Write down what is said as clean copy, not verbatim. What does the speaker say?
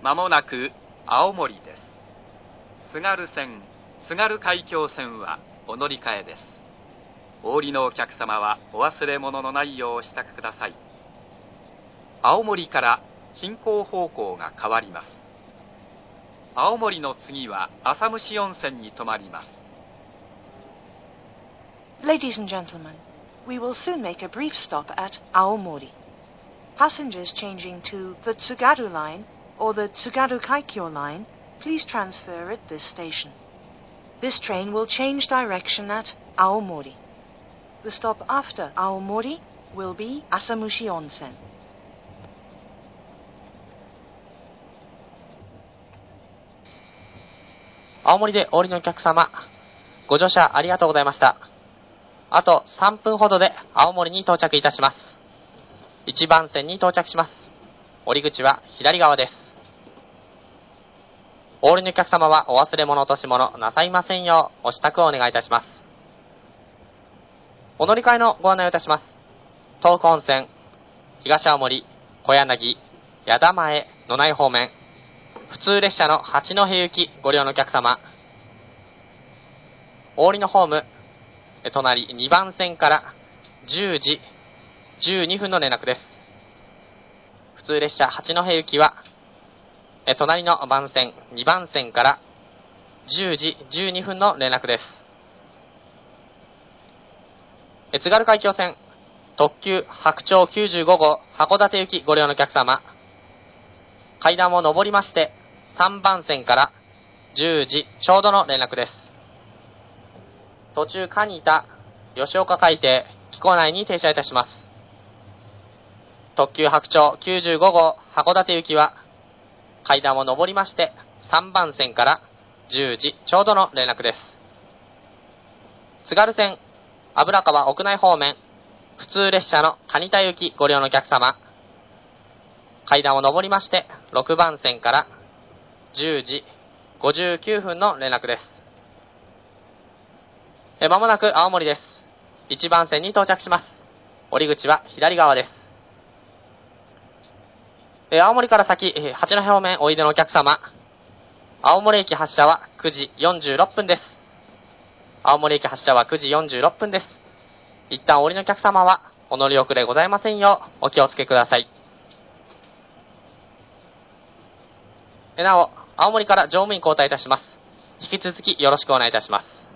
まもなく青森です。津軽線、津軽海峡線はお乗り換えです。お降りのお客様はお忘れ物のないようお支度ください。青森から進行方向が変わります。青森の次は浅虫温泉に停まります。 Ladies and gentlemen, we will soon make a brief stop at Aomori. Passengers changing to the Tsugaru line or the Tsugaru Kaikyo line, please transfer at this station. This train will change direction at Aomori. The stop after Aomori will be Asamushi Onsen. 青森でお降りのお客様、ご乗車ありがとうございました。あと3分ほどで青森に到着いたします。1番線に到着します。降り口は左側です。お降りのお客様はお忘れ物落とし物なさいませんようお支度をお願いいたします。お乗り換えのご案内をいたします。東北本線、東青森、小柳、矢田前、野内方面、普通列車の八戸行きご利用のお客様、お降りのホーム、隣2番線から10時12分の連絡です。普通列車八戸行きは、隣の番線2番線から10時12分の連絡です。津軽海峡線、特急白鳥95号函館行きご利用のお客様、階段を上りまして3番線から10時ちょうどの連絡です。途中蟹田、吉岡海底、木古内に停車いたします。特急白鳥95号函館行きは階段を上りまして3番線から10時ちょうどの連絡です。津軽線、油川屋内方面、普通列車の蟹田行きご利用のお客様、階段を上りまして6番線から10時59分の連絡です。まもなく青森です。1番線に到着します。降り口は左側です。青森から先、八戸方面おいでのお客様、青森駅発車は9時46分です。青森駅発車は9時46分です。一旦お降りのお客様はお乗り遅れございませんようお気をつけください。なお、青森から乗務員交代いたします。引き続きよろしくお願いいたします。